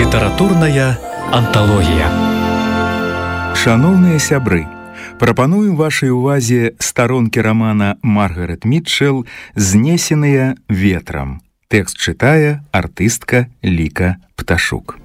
Літаратурная анталогія. Шановныя сябры, прапануем вашай увазе старонкі рамана Маргарет Мітчэл «Знесеныя ветрам». Тэкст чытае артыстка Ліка Пташук.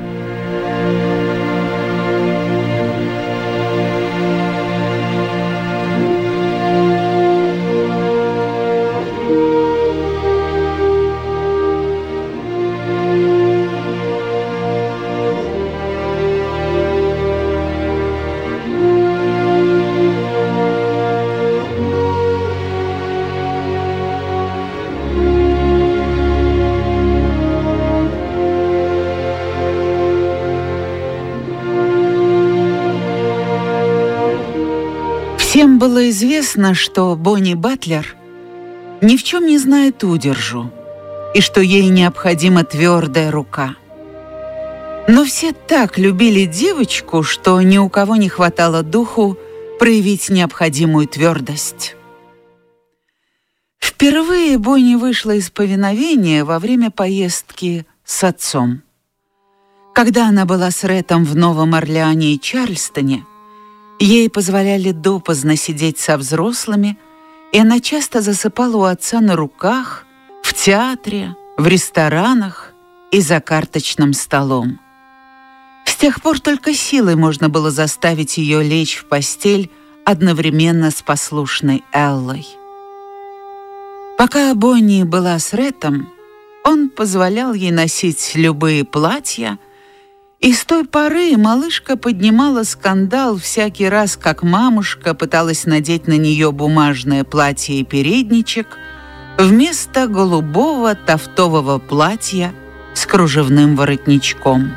Всем было известно, что Бонни Батлер ни в чем не знает удержу и что ей необходима твердая рука. Но все так любили девочку, что ни у кого не хватало духу проявить необходимую твердость. Впервые Бонни вышла из повиновения во время поездки с отцом. Когда она была с Рэтом в Новом Орлеане и Чарльстоне, ей позволяли допоздна сидеть со взрослыми, и она часто засыпала у отца на руках, в театре, в ресторанах и за карточным столом. С тех пор только силой можно было заставить ее лечь в постель одновременно с послушной Эллой. Пока Бонни была с Рэтом, он позволял ей носить любые платья, и с той поры малышка поднимала скандал всякий раз, как мамушка пыталась надеть на нее бумажное платье и передничек вместо голубого тафтового платья с кружевным воротничком.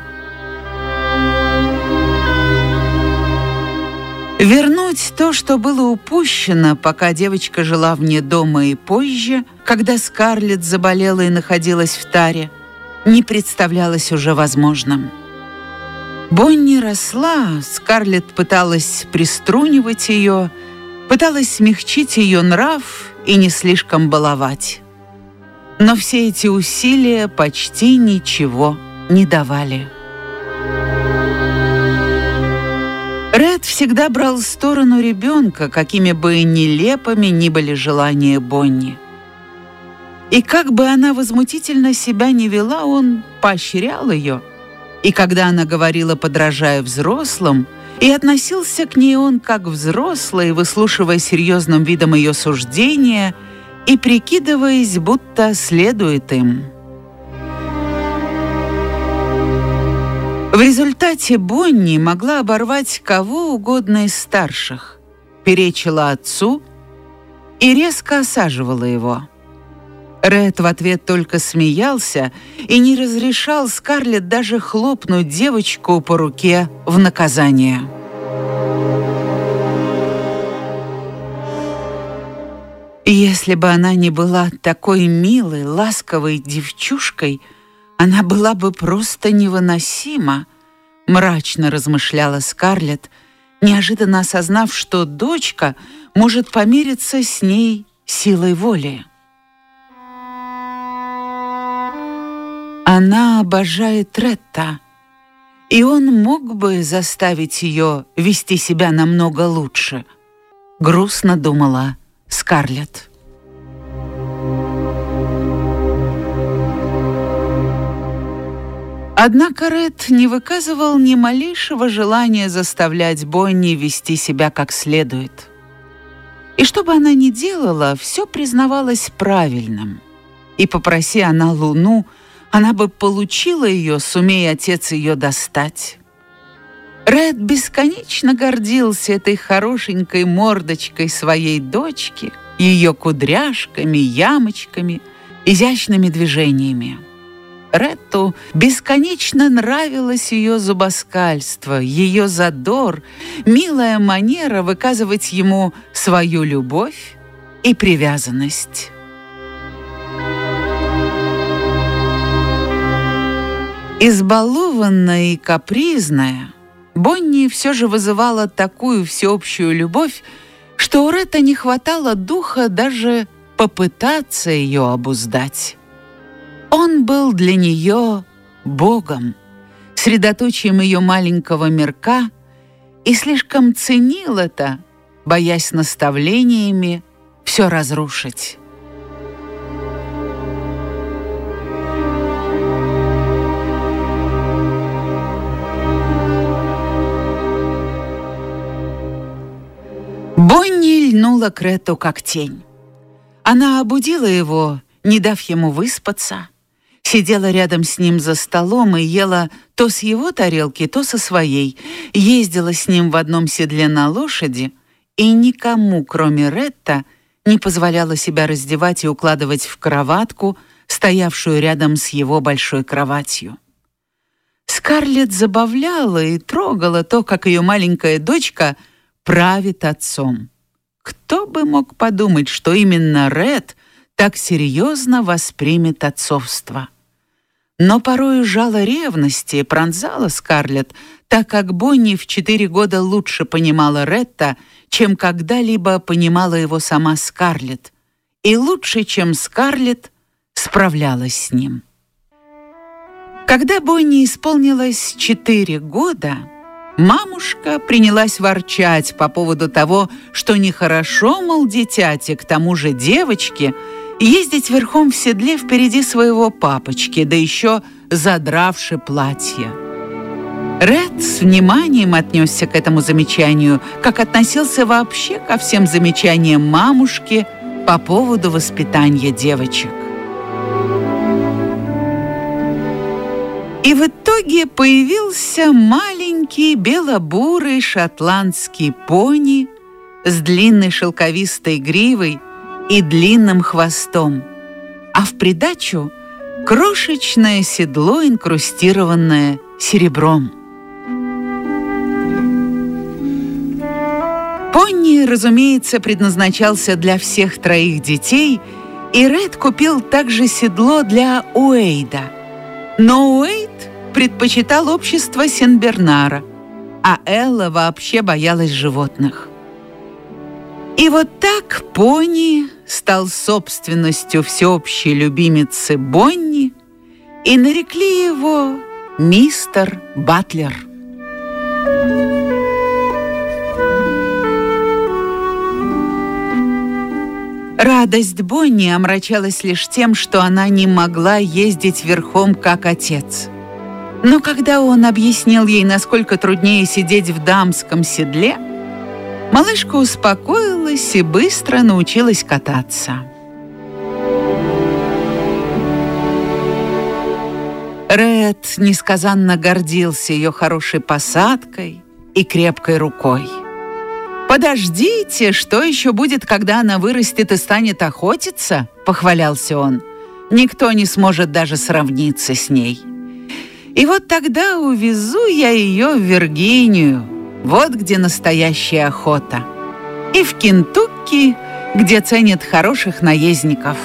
Вернуть то, что было упущено, пока девочка жила вне дома и позже, когда Скарлетт заболела и находилась в таре, не представлялось уже возможным. Бонни росла, Скарлетт пыталась приструнивать ее, пыталась смягчить ее нрав и не слишком баловать. Но все эти усилия почти ничего не давали. Рэд всегда брал сторону ребенка, какими бы нелепыми ни были желания Бонни. И как бы она возмутительно себя не вела, он поощрял ее. И когда она говорила, подражая взрослым, и относился к ней он как взрослый, выслушивая серьезным видом ее суждения и прикидываясь, будто следует им. В результате Бонни могла оборвать кого угодно из старших, перечила отцу и резко осаживала его. Рэд в ответ только смеялся и не разрешал Скарлетт даже хлопнуть девочку по руке в наказание. Если бы она не была такой милой, ласковой девчушкой, она была бы просто невыносима, мрачно размышляла Скарлетт, неожиданно осознав, что дочка может помириться с ней силой воли. Она обожает Ретта, и он мог бы заставить ее вести себя намного лучше, грустно думала Скарлетт. Однако Ред не выказывал ни малейшего желания заставлять Бонни вести себя как следует. И что бы она ни делала, все признавалось правильным. И попроси она Луну, она бы получила ее, сумея отец ее достать. Ред бесконечно гордился этой хорошенькой мордочкой своей дочки, ее кудряшками, ямочками, изящными движениями. Ретту бесконечно нравилось ее зубоскальство, ее задор, милая манера выказывать ему свою любовь и привязанность. Избалованная и капризная, Бонни все же вызывала такую всеобщую любовь, что у Ретта не хватало духа даже попытаться ее обуздать. Он был для нее Богом, средоточием ее маленького мирка, и слишком ценил это, боясь наставлениями все разрушить. Бонни льнула к Ретту как тень. Она обудила его, не дав ему выспаться, сидела рядом с ним за столом и ела то с его тарелки, то со своей, ездила с ним в одном седле на лошади и никому, кроме Ретта, не позволяла себя раздевать и укладывать в кроватку, стоявшую рядом с его большой кроватью. Скарлетт забавляла и трогала то, как ее маленькая дочка правит отцом. Кто бы мог подумать, что именно Ретт так серьезно воспримет отцовство? Но порою жало ревности пронзала Скарлетт, так как Бонни в 4 года лучше понимала Ретта, чем когда-либо понимала его сама Скарлетт, и лучше, чем Скарлетт, справлялась с ним. Когда Бонни исполнилось 4 года, мамушка принялась ворчать по поводу того, что нехорошо, мол, дитяти, к тому же девочке, ездить верхом в седле впереди своего папочки, да еще задравши платье. Ретт с вниманием отнесся к этому замечанию, как относился вообще ко всем замечаниям мамушки по поводу воспитания девочек. И в итоге появился маленький белобурый шотландский пони с длинной шелковистой гривой и длинным хвостом, а в придачу крошечное седло, инкрустированное серебром. Пони, разумеется, предназначался для всех 3 детей, и Ретт купил также седло для Уэйда. Но Уэйд предпочитал общество Сен-Бернара, а Элла вообще боялась животных. И вот так пони стал собственностью всеобщей любимицы Бонни, и нарекли его мистер Батлер. Радость Бонни омрачалась лишь тем, что она не могла ездить верхом, как отец. Но когда он объяснил ей, насколько труднее сидеть в дамском седле, малышка успокоилась и быстро научилась кататься. Ретт несказанно гордился ее хорошей посадкой и крепкой рукой. «Подождите, что еще будет, когда она вырастет и станет охотиться?» — похвалялся он. «Никто не сможет даже сравниться с ней. И вот тогда увезу я ее в Виргинию, вот где настоящая охота, и в Кентукки, где ценят хороших наездников».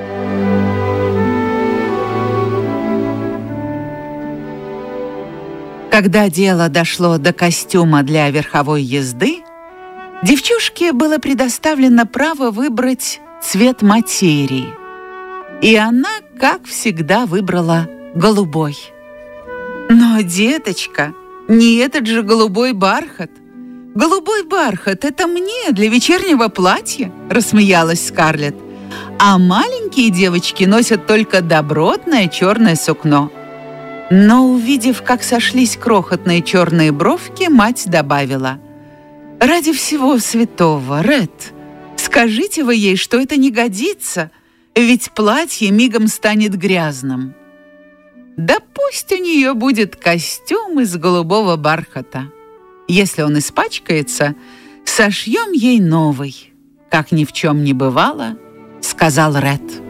Когда дело дошло до костюма для верховой езды, девчушке было предоставлено право выбрать цвет материи, и она, как всегда, выбрала голубой. «Но, деточка, не этот же голубой бархат. Голубой бархат — это мне для вечернего платья», — рассмеялась Скарлетт. «А маленькие девочки носят только добротное черное сукно». Но, увидев, как сошлись крохотные черные бровки, мать добавила: «Ради всего святого, Ретт, скажите вы ей, что это не годится, ведь платье мигом станет грязным». «Да пусть у нее будет костюм из голубого бархата. Если он испачкается, сошьем ей новый», — как ни в чем не бывало, сказал Ретт.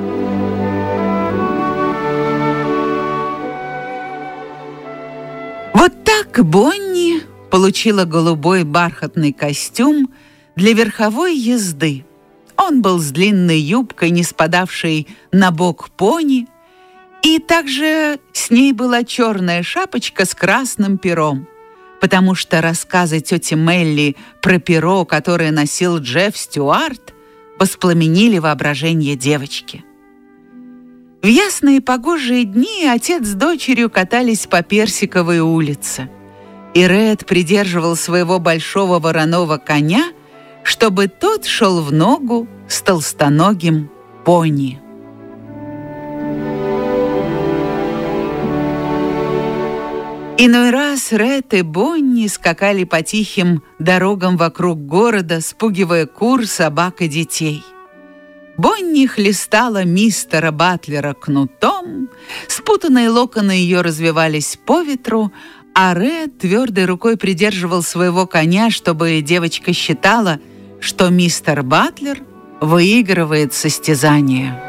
Вот так Бонни получила голубой бархатный костюм для верховой езды. Он был с длинной юбкой, не спадавшей на бок пони, и также с ней была черная шапочка с красным пером, потому что рассказы тети Мелли про перо, которое носил Джефф Стюарт, воспламенили воображение девочки. В ясные погожие дни отец с дочерью катались по Персиковой улице, и Ред придерживал своего большого вороного коня, чтобы тот шел в ногу с толстоногим пони. Иной раз Ред и Бонни скакали по тихим дорогам вокруг города, спугивая кур, собак и детей. Бонни хлестала мистера Батлера кнутом, спутанные локоны ее развивались по ветру, а Ред твердой рукой придерживал своего коня, чтобы девочка считала, что мистер Батлер выигрывает состязание.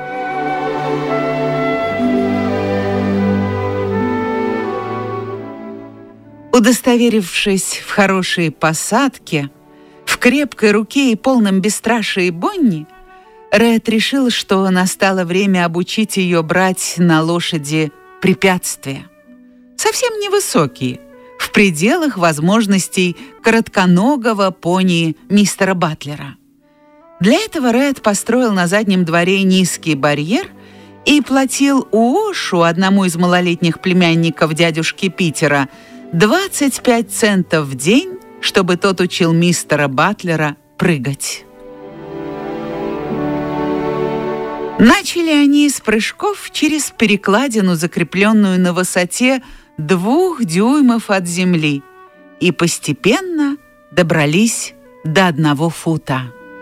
Удостоверившись в хорошей посадке, в крепкой руке и полном бесстрашии Бонни, Ред решил, что настало время обучить ее брать на лошади препятствия. Совсем невысокие, в пределах возможностей коротконогого пони мистера Батлера. Для этого Ред построил на заднем дворе низкий барьер и платил Уошу, одному из малолетних племянников дядюшки Питера, 25 центов в день, чтобы тот учил мистера Батлера прыгать. Начали они с прыжков через перекладину, закрепленную на высоте 2 дюймов от земли, и постепенно добрались до 1 фута.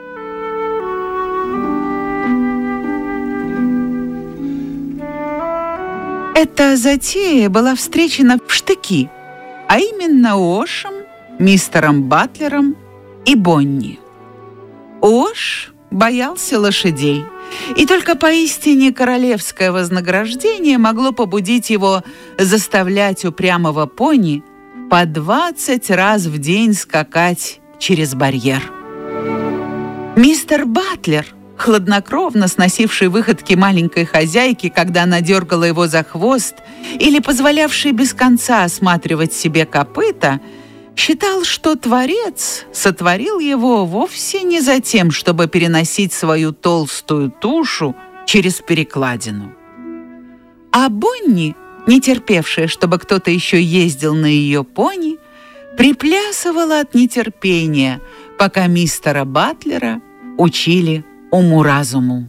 Эта затея была встречена в штыки, а именно Уошем, мистером Батлером и Бонни. Уош боялся лошадей, и только поистине королевское вознаграждение могло побудить его заставлять упрямого пони по 20 раз в день скакать через барьер. Мистер Батлер, хладнокровно сносивший выходки маленькой хозяйки, когда она дергала его за хвост, или позволявший без конца осматривать себе копыта, считал, что Творец сотворил его вовсе не за тем, чтобы переносить свою толстую тушу через перекладину. А Бонни, не терпевшая, чтобы кто-то еще ездил на ее пони, приплясывала от нетерпения, пока мистера Батлера учили уму-разуму.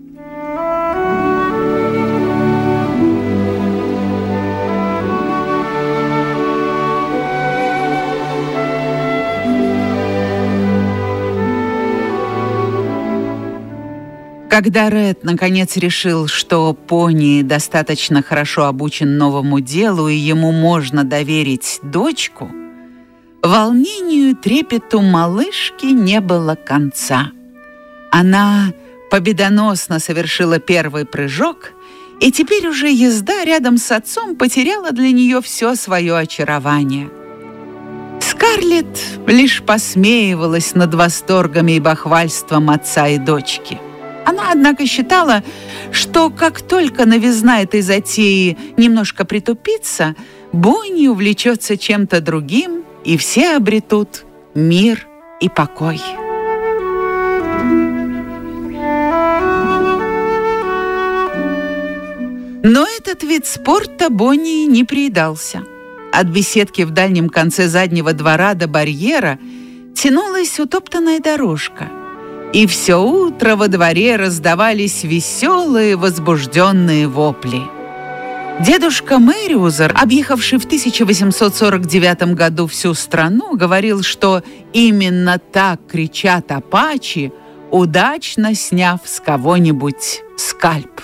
Когда Ред наконец решил, что пони достаточно хорошо обучен новому делу и ему можно доверить дочку, волнению и трепету малышки не было конца. Она победоносно совершила первый прыжок, и теперь уже езда рядом с отцом потеряла для нее все свое очарование. Скарлетт лишь посмеивалась над восторгами и бахвальством отца и дочки. Она, однако, считала, что как только новизна этой затеи немножко притупится, Бонни увлечется чем-то другим, и все обретут мир и покой. Но этот вид спорта Бонни не приедался. От беседки в дальнем конце заднего двора до барьера тянулась утоптанная дорожка, и все утро во дворе раздавались веселые, возбужденные вопли. Дедушка Мэриузер, объехавший в 1849 году всю страну, говорил, что именно так кричат апачи, удачно сняв с кого-нибудь скальп.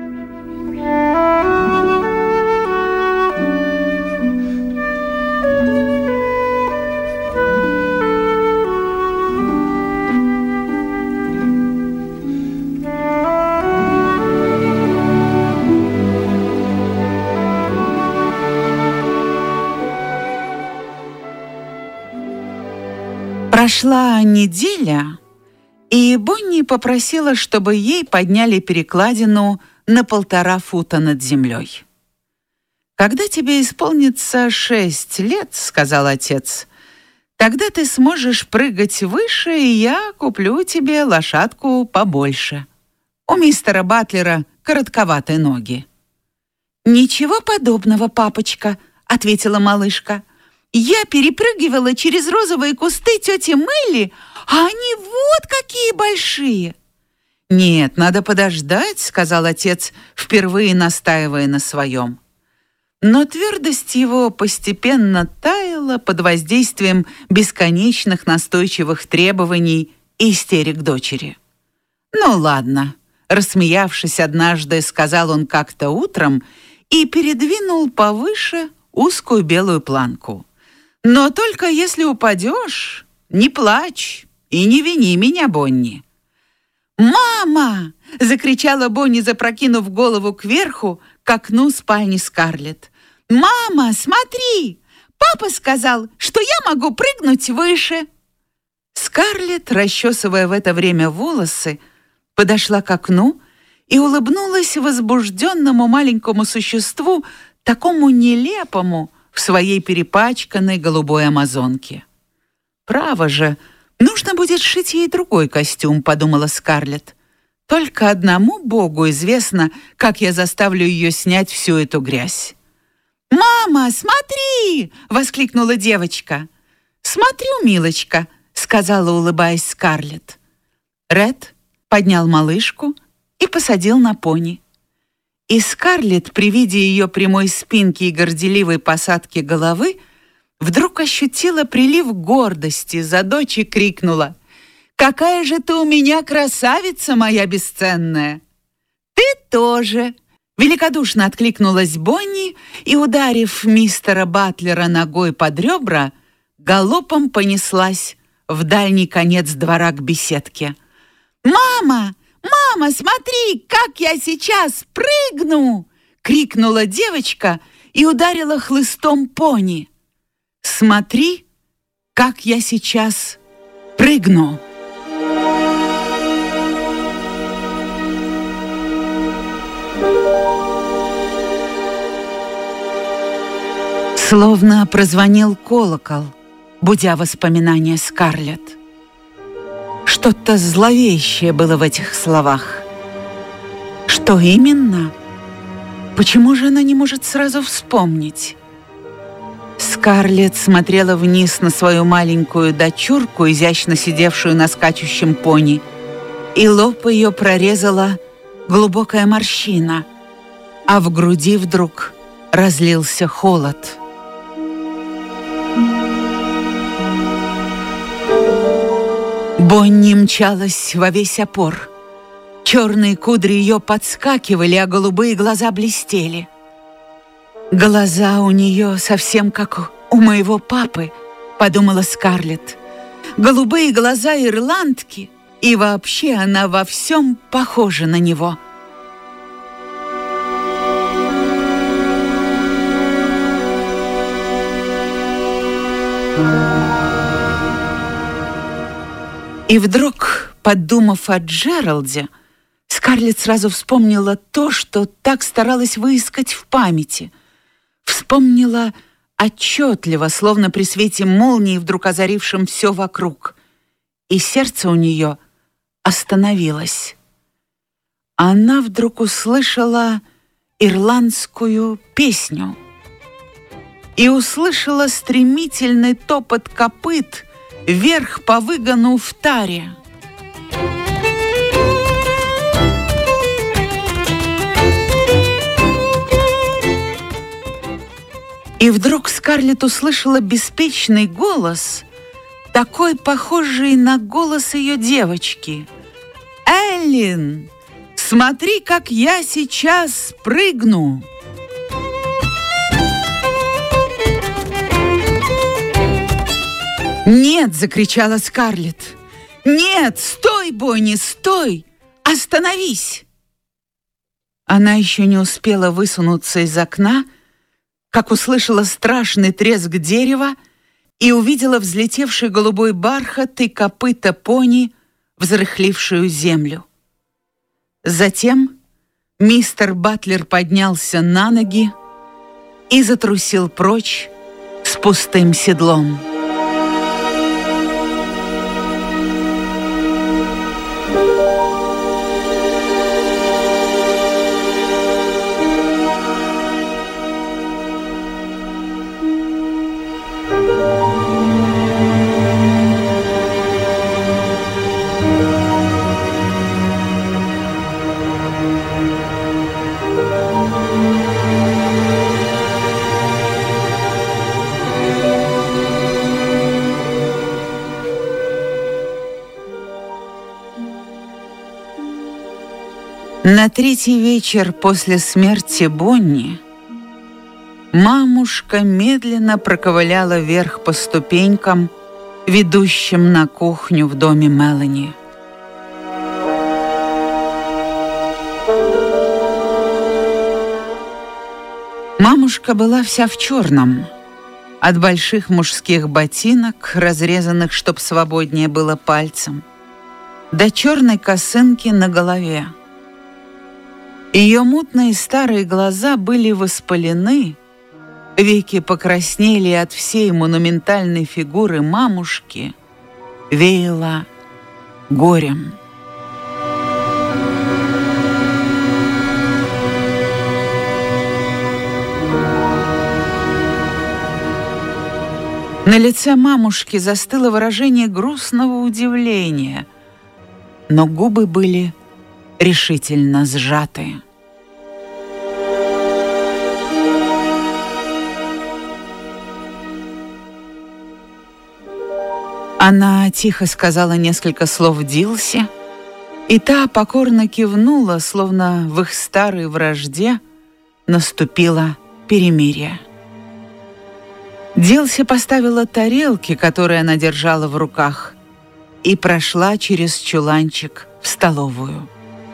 Прошла неделя, и Бонни попросила, чтобы ей подняли перекладину на 1,5 фута над землей. «Когда тебе исполнится 6 лет, — сказал отец, — тогда ты сможешь прыгать выше, и я куплю тебе лошадку побольше. У мистера Батлера коротковаты ноги. «Ничего подобного, папочка», — ответила малышка. «Я перепрыгивала через розовые кусты тети Мэлли, а они вот какие большие!» «Нет, надо подождать», — сказал отец, впервые настаивая на своем. Но твердость его постепенно таяла под воздействием бесконечных настойчивых требований и истерик дочери. «Ну ладно», — рассмеявшись однажды, сказал он как-то утром и передвинул повыше узкую белую планку. «Но только если упадешь, не плачь и не вини меня, Бонни». «Мама!» — закричала Бонни, запрокинув голову кверху к окну спальни Скарлетт. «Мама, смотри! Папа сказал, что я могу прыгнуть выше!» Скарлетт, расчесывая в это время волосы, подошла к окну и улыбнулась возбужденному маленькому существу, такому нелепому в своей перепачканной голубой амазонке. «Право же, нужно будет сшить ей другой костюм», — подумала Скарлетт. «Только одному Богу известно, как я заставлю ее снять всю эту грязь». «Мама, смотри!» — воскликнула девочка. «Смотрю, милочка», — сказала, улыбаясь Скарлетт. Ред поднял малышку и посадил на пони. И Скарлетт при виде ее прямой спинки и горделивой посадки головы вдруг ощутила прилив гордости за дочь и крикнула: «Какая же ты у меня красавица, моя бесценная!» «Ты тоже!» — великодушно откликнулась Бонни и, ударив мистера Батлера ногой под ребра, галопом понеслась в дальний конец двора к беседке. «Мама! Мама, смотри, как я сейчас прыгну!» — крикнула девочка и ударила хлыстом пони. «Смотри, как я сейчас прыгну!» Словно прозвонил колокол, будя воспоминания Скарлетт. Что-то зловещее было в этих словах. Что именно? Почему же она не может сразу вспомнить? Скарлетт смотрела вниз на свою маленькую дочурку, изящно сидевшую на скачущем пони, и лоб ее прорезала глубокая морщина, а в груди вдруг разлился холод. Бонни мчалась во весь опор. Черные кудри ее подскакивали, а голубые глаза блестели. «Глаза у нее совсем как у моего папы», — подумала Скарлетт. «Голубые глаза ирландки, и вообще она во всем похожа на него». И вдруг, подумав о Джералде, Скарлетт сразу вспомнила то, что так старалась выискать в памяти. Вспомнила отчетливо, словно при свете молнии, вдруг озарившем все вокруг. И сердце у нее остановилось. Она вдруг услышала ирландскую песню и услышала стремительный топот копыт вверх по выгону в таре. И вдруг Скарлетт услышала беспечный голос, такой похожий на голос ее девочки. «Эллин, смотри, как я сейчас прыгну!» «Нет!» — закричала Скарлетт. «Нет! Стой, Бонни, стой! Остановись!» Она еще не успела высунуться из окна, как услышала страшный треск дерева и увидела взлетевший голубой бархат и копыта пони, взрыхлившую землю. Затем мистер Батлер поднялся на ноги и затрусил прочь с пустым седлом. На третий вечер после смерти Бонни мамушка медленно проковыляла вверх по ступенькам, ведущим на кухню в доме Мелани. Мамушка была вся в черном, от больших мужских ботинок, разрезанных, чтоб свободнее было пальцем, до черной косынки на голове. Ее мутные старые глаза были воспалены, веки покраснели, и от всей монументальной фигуры мамушки веяло горем. На лице мамушки застыло выражение грустного удивления, но губы были решительно сжаты. Она тихо сказала несколько слов Дилси, и та покорно кивнула, словно в их старой вражде наступило перемирие. Дилси поставила тарелки, которые она держала в руках, и прошла через чуланчик в столовую.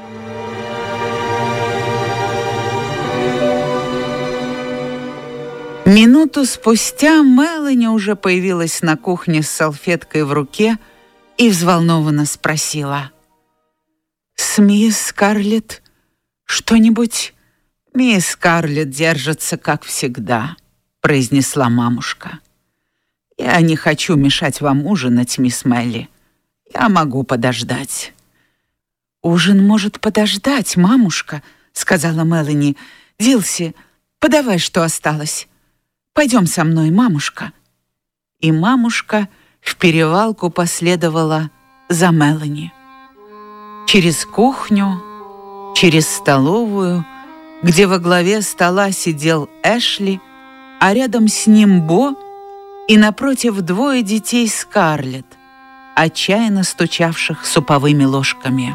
Минуту спустя Мелани уже появилась на кухне с салфеткой в руке и взволнованно спросила: «С мисс Скарлетт что-нибудь?» «Мисс Скарлетт держится, как всегда», — произнесла мамушка. «Я не хочу мешать вам ужинать, мисс Мелли. Я могу подождать». «Ужин может подождать, мамушка», — сказала Мелани. «Дилси, подавай, что осталось. Пойдем со мной, мамушка». И мамушка в перевалку последовала за Мелани. Через кухню, через столовую, где во главе стола сидел Эшли, а рядом с ним Бо, и напротив двое детей Скарлетт, отчаянно стучавших суповыми ложками.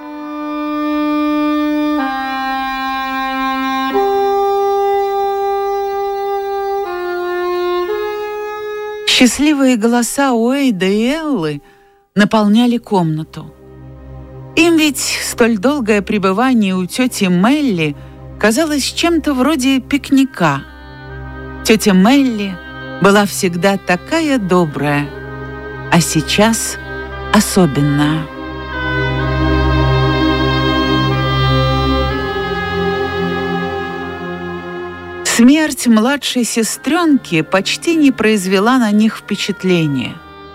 Счастливые голоса Уэйда и Эллы наполняли комнату. Им ведь столь долгое пребывание у тети Мелли казалось чем-то вроде пикника. Тетя Мелли была всегда такая добрая, а сейчас особенная. Смерть младшей сестренки почти не произвела на них впечатления.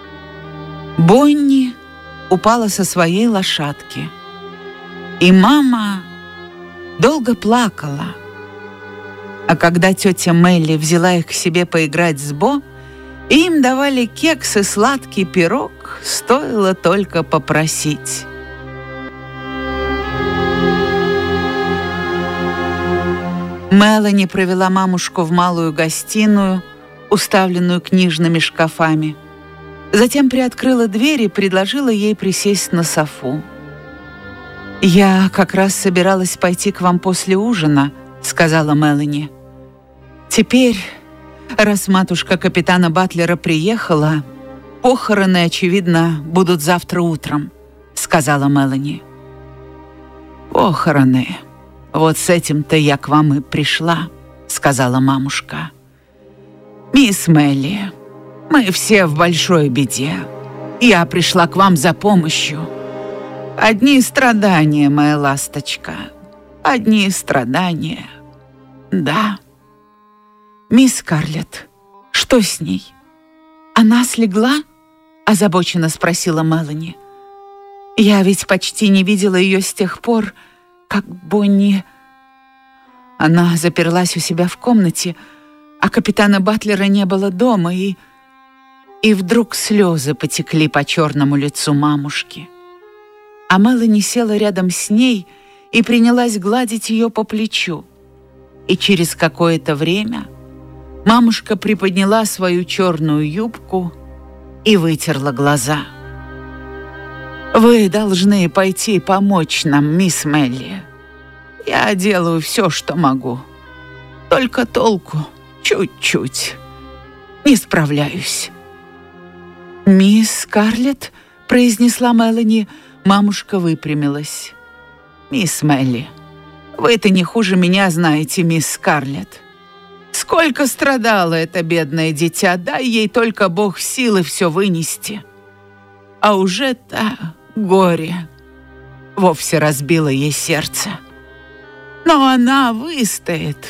Бонни упала со своей лошадки, и мама долго плакала. А когда тетя Мелли взяла их к себе поиграть с Бо, им давали кекс и сладкий пирог, стоило только попросить. Мелани провела мамушку в малую гостиную, уставленную книжными шкафами. Затем приоткрыла дверь и предложила ей присесть на софу. «Я как раз собиралась пойти к вам после ужина», — сказала Мелани. «Теперь, раз матушка капитана Батлера приехала, похороны, очевидно, будут завтра утром», — сказала Мелани. «Похороны. Вот с этим-то я к вам и пришла», — сказала мамушка. «Мисс Мелли, мы все в большой беде. Я пришла к вам за помощью. Одни страдания, моя ласточка, одни страдания. Да». «Мисс Скарлетт, что с ней? Она слегла?» — озабоченно спросила Мелани. «Я ведь почти не видела ее с тех пор, как Бонни...» Она заперлась у себя в комнате, а капитана Батлера не было дома, и вдруг слезы потекли по черному лицу мамушки. А Мелани села рядом с ней и принялась гладить ее по плечу. И через какое-то время мамушка приподняла свою черную юбку и вытерла глаза. «Вы должны пойти помочь нам, мисс Мелли. Я делаю все, что могу. Только толку чуть-чуть. Не справляюсь. «Мисс Скарлетт», — произнесла Мелани, мамушка выпрямилась. «Мисс Мелли, вы-то не хуже меня знаете, мисс Скарлетт. Сколько страдало это бедное дитя, дай ей только Бог силы все вынести. А уже-то горе вовсе разбило ей сердце. Но она выстоит.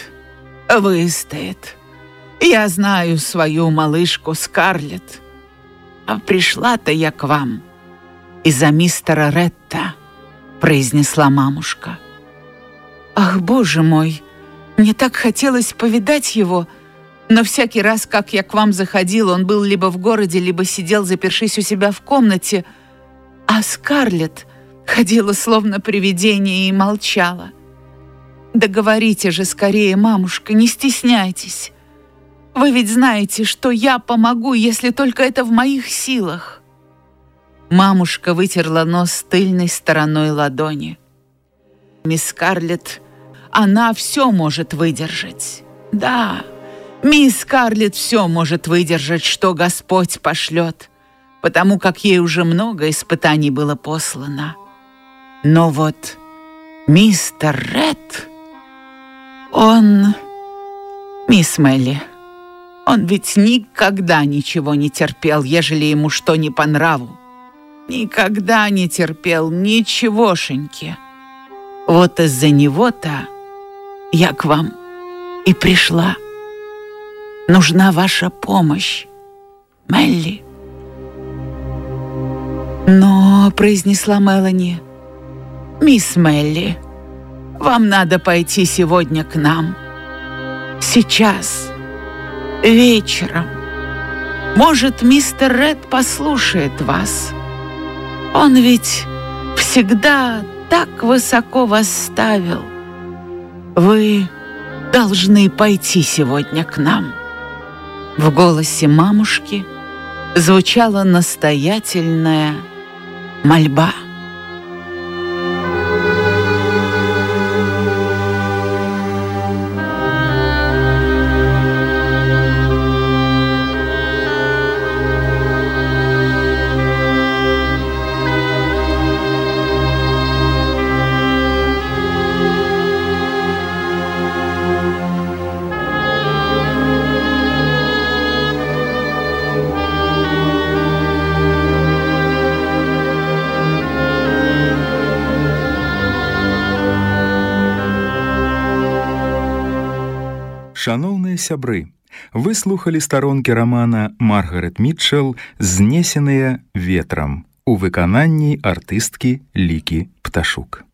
Я знаю свою малышку Скарлетт. А пришла-то я к вам из-за мистера Ретта», — произнесла мамушка. «Ах, Боже мой, мне так хотелось повидать его, но всякий раз, как я к вам заходил, он был либо в городе, либо сидел, запершись у себя в комнате, а Скарлетт ходила словно привидение и молчала. Да говорите же скорее, мамушка, не стесняйтесь. Вы ведь знаете, что я помогу, если только это в моих силах». Мамушка вытерла нос тыльной стороной ладони. «Мисс Скарлетт, она все может выдержать. Да, мисс Скарлетт все может выдержать, что Господь пошлет, потому как ей уже много испытаний было послано. Но вот мистер Ред, он... Мисс Мелли, он ведь никогда ничего не терпел, ежели ему что не по нраву. Никогда не терпел ничегошеньки. Вот из-за него-то я к вам и пришла. Нужна ваша помощь, Мелли». «Но», — произнесла Мелани, — «мисс Мелли, вам надо пойти сегодня к нам. Сейчас, вечером. Может, мистер Ред послушает вас. Он ведь всегда так высоко вас ставил. Вы должны пойти сегодня к нам». В голосе мамушки звучала настоятельная мольба. Шановныя сябры, вы слухали старонкі рамана Маргарет Мітчэл «Знесеныя ветрам» у выкананні артысткі Лікі Пташук.